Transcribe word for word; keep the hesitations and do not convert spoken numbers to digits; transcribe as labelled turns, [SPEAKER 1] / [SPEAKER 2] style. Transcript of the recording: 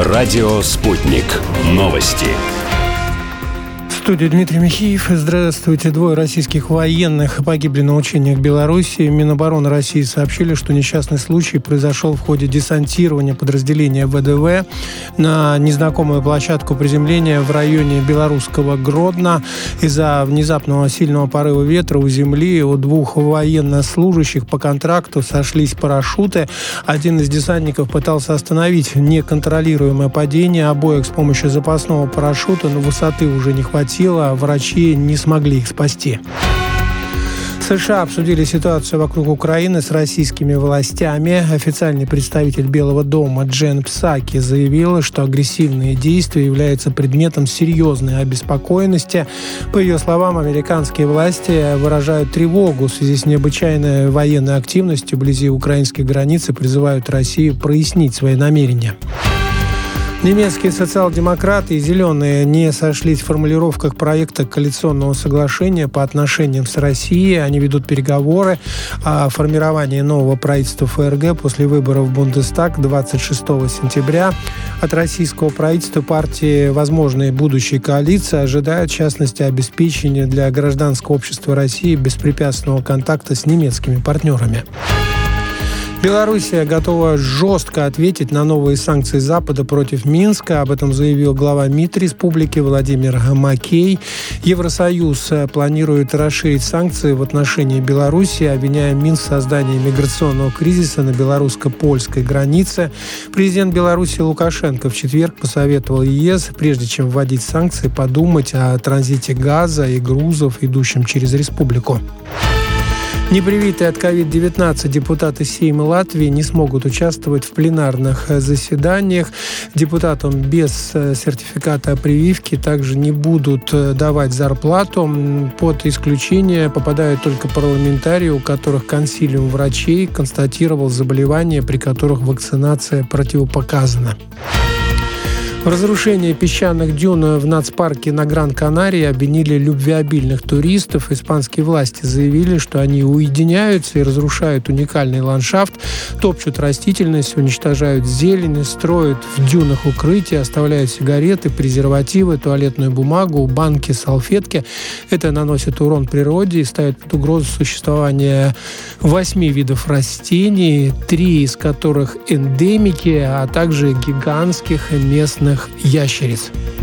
[SPEAKER 1] Радио «Спутник». Новости.
[SPEAKER 2] В студии Дмитрий Михеев. Здравствуйте. Двое российских военных погибли на учениях в Беларуси. Минобороны России сообщили, что несчастный случай произошел в ходе десантирования подразделения ВДВ на незнакомую площадку приземления в районе белорусского Гродно. Из-за внезапного сильного порыва ветра у земли у двух военнослужащих по контракту сошлись парашюты. Один из десантников пытался остановить неконтролируемое падение обоих с помощью запасного парашюта, но высоты уже не хватило. Врачи не смогли их спасти. США обсудили ситуацию вокруг Украины с российскими властями. Официальный представитель Белого дома Джен Псаки заявила, что агрессивные действия являются предметом серьезной обеспокоенности. По ее словам, американские власти выражают тревогу в связи с необычайной военной активностью вблизи украинской границы, призывают Россию прояснить свои намерения. Немецкие социал-демократы и «Зеленые» не сошлись в формулировках проекта коалиционного соглашения по отношениям с Россией. Они ведут переговоры о формировании нового правительства ФРГ после выборов в Бундестаг двадцать шестого сентября. От российского правительства партии возможной будущей коалиции ожидают, в частности, обеспечения для гражданского общества России беспрепятственного контакта с немецкими партнерами. Белоруссия готова жестко ответить на новые санкции Запада против Минска. Об этом заявил глава МИД республики Владимир Макей. Евросоюз планирует расширить санкции в отношении Белоруссии, обвиняя Минск в создании миграционного кризиса на белорусско-польской границе. Президент Беларуси Лукашенко в четверг посоветовал ЕС, прежде чем вводить санкции, подумать о транзите газа и грузов, идущем через республику. Непривитые от ковид девятнадцать депутаты Сейма Латвии не смогут участвовать в пленарных заседаниях. Депутатам без сертификата о прививке также не будут давать зарплату. Под исключение попадают только парламентарии, у которых консилиум врачей констатировал заболевания, при которых вакцинация противопоказана. В разрушении песчаных дюн в нацпарке на Гран-Канарии обвинили любвеобильных туристов. Испанские власти заявили, что они уединяются и разрушают уникальный ландшафт, топчут растительность, уничтожают зелень, строят в дюнах укрытия, оставляют сигареты, презервативы, туалетную бумагу, банки, салфетки. Это наносит урон природе и ставит под угрозу существование восьми видов растений, три из которых эндемики, а также гигантских местных ящериц.